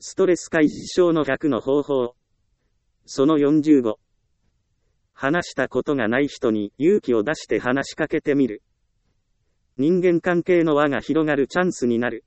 ストレス解消の100の方法。その45。話したことがない人に勇気を出して話しかけてみる。人間関係の輪が広がるチャンスになる。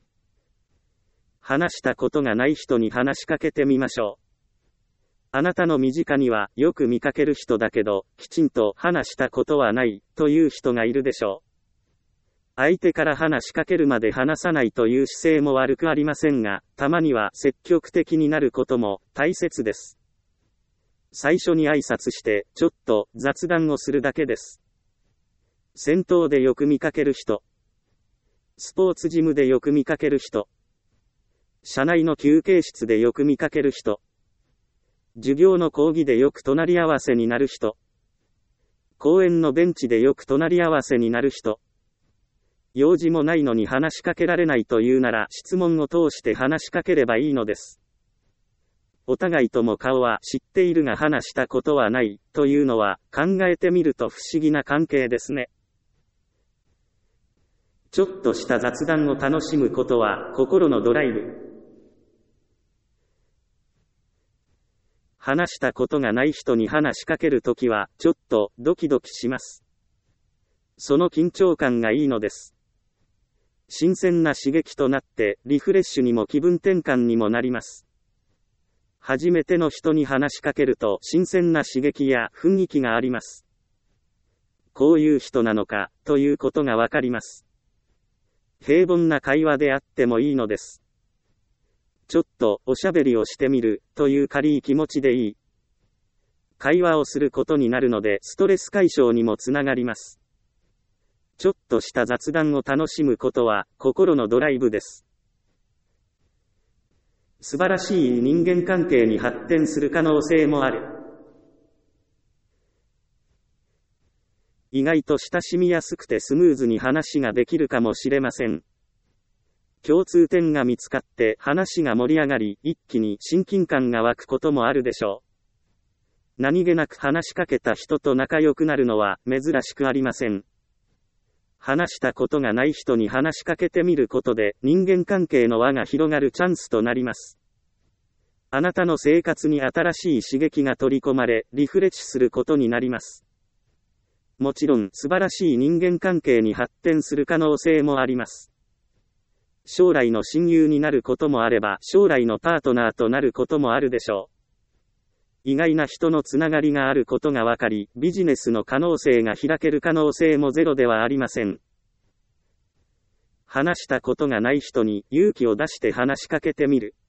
話したことがない人に話しかけてみましょう。あなたの身近にはよく見かける人だけど、きちんと話したことはないという人がいるでしょう。相手から話しかけるまで話さないという姿勢も悪くありませんが、たまには積極的になることも大切です。最初に挨拶して、ちょっと雑談をするだけです。銭湯でよく見かける人。スポーツジムでよく見かける人。社内の休憩室でよく見かける人。授業の講義でよく隣り合わせになる人。公園のベンチでよく隣り合わせになる人。用事もないのに話しかけられないというなら質問を通して話しかければいいのです。お互いとも顔は知っているが話したことはないというのは考えてみると不思議な関係ですね。ちょっとした雑談を楽しむことは心のドライブ。話したことがない人に話しかけるときはちょっとドキドキします。その緊張感がいいのです。新鮮な刺激となってリフレッシュにも気分転換にもなります。初めての人に話しかけると新鮮な刺激や雰囲気があります。こういう人なのかということがわかります。平凡な会話であってもいいのです。ちょっとおしゃべりをしてみるという軽い気持ちでいい。会話をすることになるのでストレス解消にもつながります。ちょっとした雑談を楽しむことは心のドライブです。素晴らしい人間関係に発展する可能性もある。意外と親しみやすくてスムーズに話ができるかもしれません。共通点が見つかって話が盛り上がり、一気に親近感が湧くこともあるでしょう。何気なく話しかけた人と仲良くなるのは珍しくありません。話したことがない人に話しかけてみることで人間関係の輪が広がるチャンスとなります。あなたの生活に新しい刺激が取り込まれ、リフレッシュすることになります。もちろん素晴らしい人間関係に発展する可能性もあります。将来の親友になることもあれば、将来のパートナーとなることもあるでしょう。意外な人のつながりがあることが分かり、ビジネスの可能性が開ける可能性もゼロではありません。話したことがない人に勇気を出して話しかけてみる。